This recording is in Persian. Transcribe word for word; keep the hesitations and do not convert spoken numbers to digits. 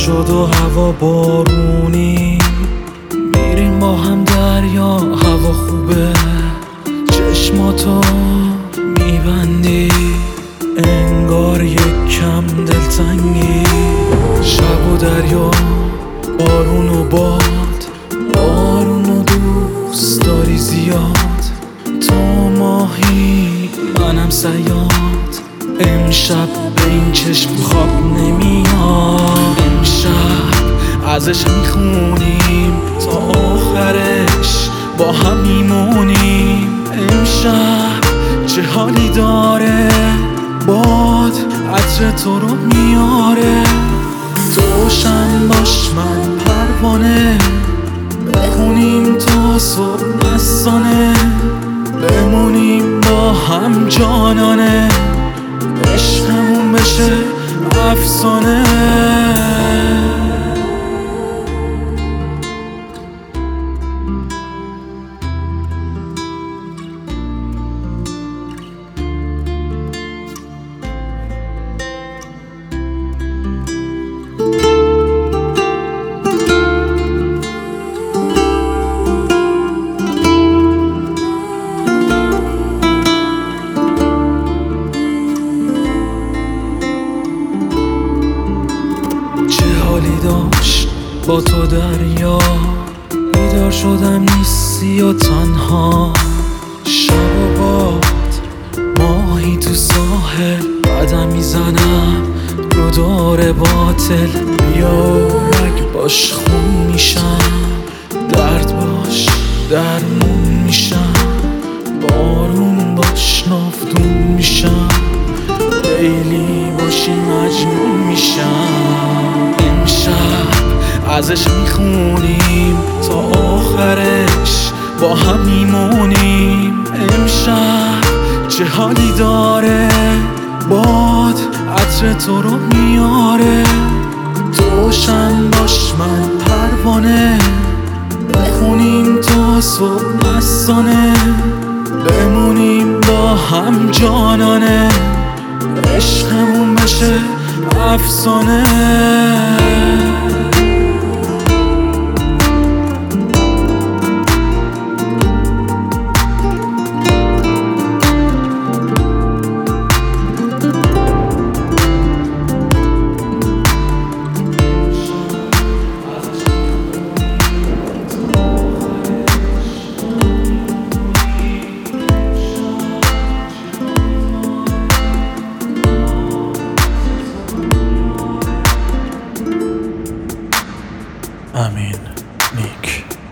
شد و هوا بارونی، میریم با هم دریا، هوا خوبه، چشماتو میبندی، انگار یک کم دلتنگی. شب و دریا، بارون و باد، بارون و دوست داری زیاد. تو ماهی منم صیاد، امشب به این چشم خواب نمیاد. امشب ازش میخونیم تا آخرش با هم میمونیم. امشب چه حالی داره، باد عطر تو رو میاره. توشم باش من پروانه، بخونیم تا صبح نسانه، بمونیم با هم جانانه، عشقمون بشه افسانه. داشت با تو دریا، بیدار شدم نیستی و تنها. شب و باد، ماهی تو ساحل، قدم میزنم رو دور باطل. بیا رگ باش خون میشم، درد باش درمون میشم، بارون باش ناودون میشم، لیلی باشی مجنون میشم. امشب ازش میخونیم تا آخرش با هم میمونیم. امشب چه حالی داره، باد عطر تو رو میاره. توشم باش من پروانه، بخونیم تا صبح نسانه، بمونیم با هم جانانه، عشقمون بشه افسانه. امین نیک.